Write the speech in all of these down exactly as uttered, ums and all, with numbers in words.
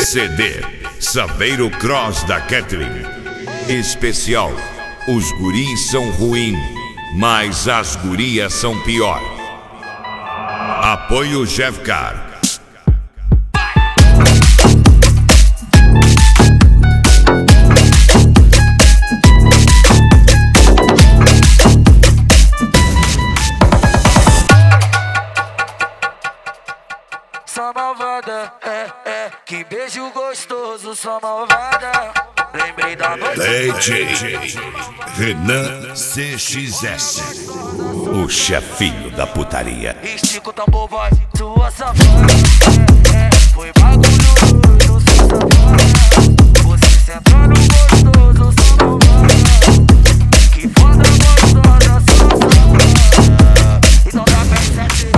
C D Saveiro Cross da Catherine. Especial: os guris são ruim, mas as gurias são pior. Apoio Jeffcar. Só malvada, é, é, que beijo gostoso, só malvada. Lembrei da noite. D J Renan C X S, o chefinho da putaria. Estica o tambor, vai, sua safada. É, é, foi bagulho doido, sua safada. Você sentando gostoso, só malvada. Que foda gostosa, sua safada. Então dá pra sete.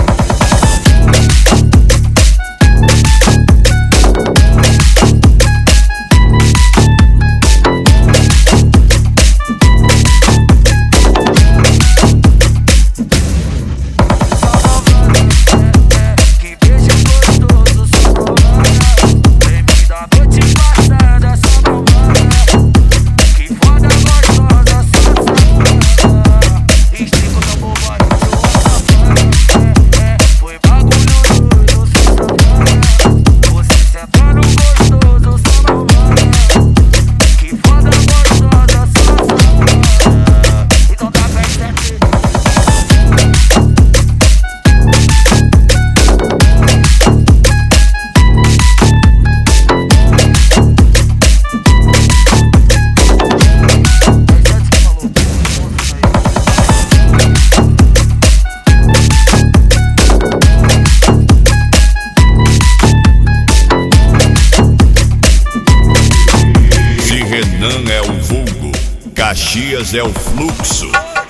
Renan é o vulgo, Caxias é o fluxo.